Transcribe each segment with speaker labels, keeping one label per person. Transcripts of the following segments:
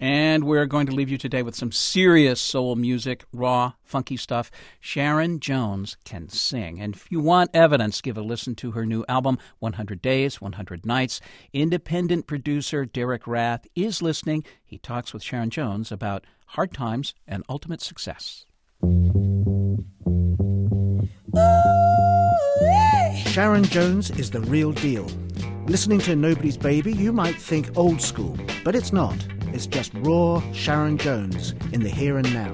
Speaker 1: And we're going to leave you today with some serious soul music, raw, funky stuff. Sharon Jones can sing. And if you want evidence, give a listen to her new album, 100 Days, 100 Nights. Independent producer Derek Rath is listening. He talks with Sharon Jones about hard times and ultimate success.
Speaker 2: Sharon Jones is the real deal. Listening to Nobody's Baby, you might think old school, but it's not. It's just raw Sharon Jones in the here and now.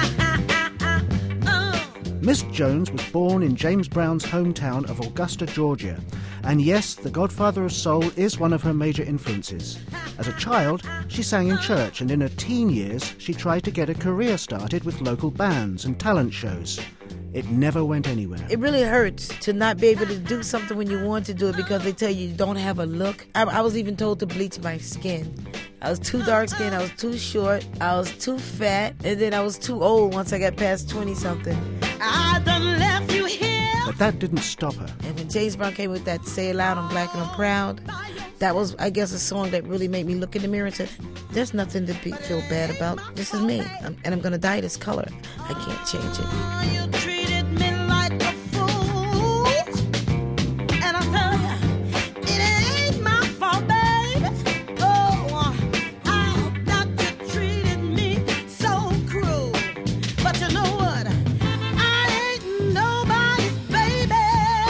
Speaker 2: Miss Jones was born in James Brown's hometown of Augusta, Georgia. And yes, The Godfather of Soul is one of her major influences. As a child, she sang in church, and in her teen years, she tried to get a career started with local bands and talent shows. It never went anywhere.
Speaker 3: It really hurts to not be able to do something when you want to do it because they tell you don't have a look. I was even told to bleach my skin. I was too dark-skinned, I was too short, I was too fat, and then I was too old once I got past 20-something. I done left you here.
Speaker 2: But that didn't stop her.
Speaker 3: And when James Brown came with that Say It Loud, I'm Black and I'm Proud, that was, I guess, a song that really made me look in the mirror and said, there's nothing to feel bad about. This is me, and I'm going to dye this color. I can't change it.
Speaker 4: You treated me like a fool, and I tell you, it ain't my fault, baby. Oh, how that you treated me so cruel. But you know what? I ain't nobody's baby.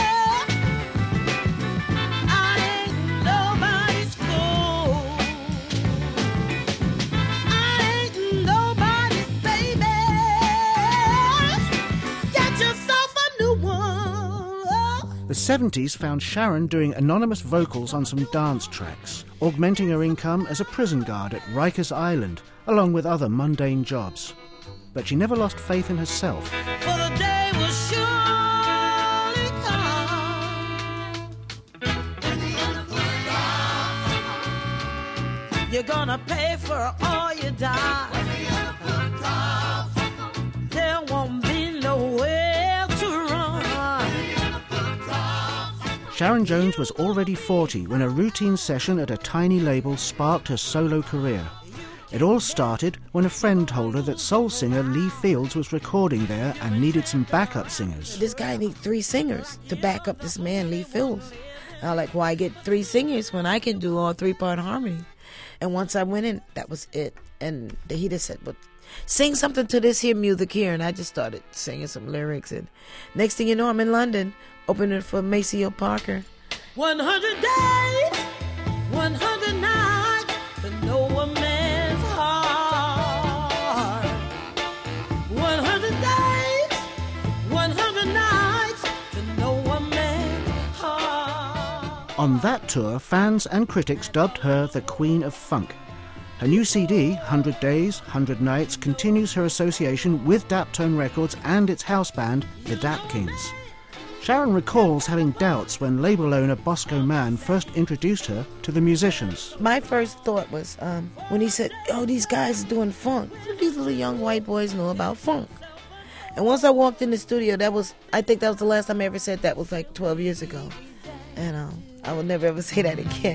Speaker 4: I ain't nobody's fool. I ain't nobody's baby. Get yourself a new one.
Speaker 2: The 70s found Sharon doing anonymous vocals on some dance tracks, augmenting her income as a prison guard at Rikers Island, along with other mundane jobs. But she never lost faith in herself.
Speaker 4: For the day will surely come. You're gonna pay for all you die. There won't be nowhere to run.
Speaker 2: Sharon Jones was already 40 when a routine session at a tiny label sparked her solo career. It all started when a friend told her that soul singer Lee Fields was recording there and needed some backup singers.
Speaker 3: This guy needs 3 singers to back up this man, Lee Fields. I was like, why get 3 singers when I can do all 3-part harmony? And once I went in, that was it. And he just said, well, sing something to this here music here. And I just started singing some lyrics. And next thing you know, I'm in London, opening for Maceo Parker.
Speaker 4: 100 days, 100 nights to know a man's heart. 100 days, 100 nights to know a man's heart.
Speaker 2: On that tour, fans and critics dubbed her the Queen of Funk. Her new CD, 100 Days, 100 Nights, continues her association with Daptone Records and its house band, the Dap Kings. Sharon recalls having doubts when label owner Bosco Mann first introduced her to the musicians.
Speaker 3: My first thought was when he said, oh, these guys are doing funk. These little young white boys know about funk. And once I walked in the studio, I think that was the last time I ever said that was like 12 years ago. And I will never ever say that again.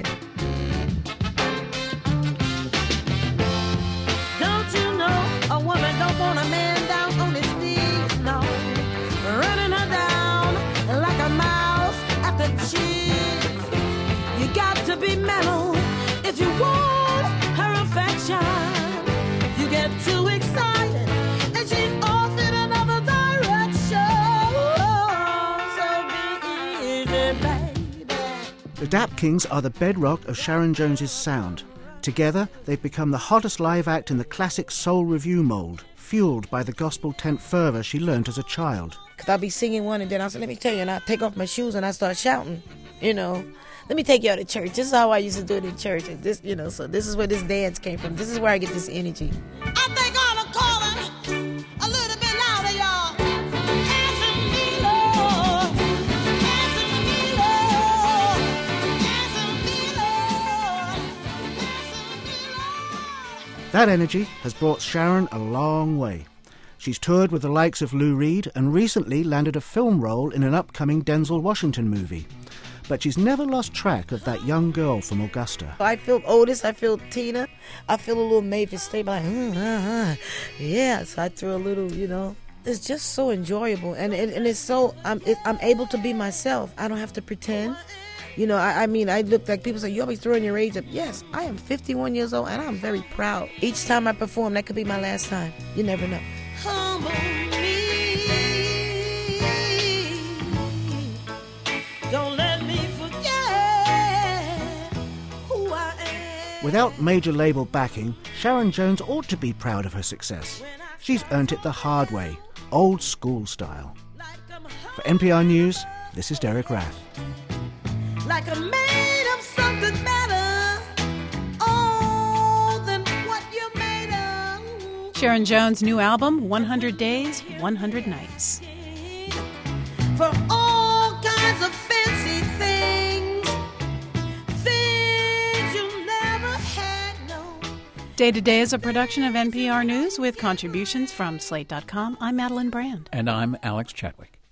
Speaker 4: Don't you know a woman don't want a man down on his knees, no. Running her down like a mouse after cheese. You got to be mellow if you want her affection. You get too excited and she's off in another direction. So be easy, baby.
Speaker 2: The Dap Kings are the bedrock of Sharon Jones's sound. Together, they've become the hottest live act in the classic soul revue mold, fueled by the gospel tent fervor she learned as a child.
Speaker 3: Because I'll be singing one and then I'll say, let me tell you, and I'll take off my shoes and I start shouting, Let me take you out to church. This is how I used to do it in church. And this, so this is where this dance came from. This is where I get this energy.
Speaker 4: I think I ought to call it a little bit louder, y'all. Answer me, Lord. Answer me, Lord. Answer me, Lord. Answer me, Lord.
Speaker 2: That energy has brought Sharon a long way. She's toured with the likes of Lou Reed and recently landed a film role in an upcoming Denzel Washington movie. but she's never lost track of that young girl from Augusta.
Speaker 3: I feel Otis, I feel Tina, I feel a little Mavis Stable, like, yeah, so I threw a little, It's just so enjoyable, and it's so, I'm able to be myself. I don't have to pretend. I look like people say, you always throwing your age up. Yes, I am 51 years old, and I'm very proud. Each time I perform, that could be my last time. You never know.
Speaker 4: Humble me. Don't let me forget who I am.
Speaker 2: Without major label backing, Sharon Jones ought to be proud of her success. She's earned it the hard way, old school style. For NPR News, this is Derek Rath.
Speaker 4: Like I'm made of something better, oh, than what you're made of.
Speaker 5: Sharon Jones' new album, 100 Days, 100 Nights.
Speaker 4: For all kinds of fancy things you never had, no.
Speaker 5: Day to Day is a production of NPR News with contributions from Slate.com. I'm Madeline Brand.
Speaker 1: And I'm Alex Chadwick.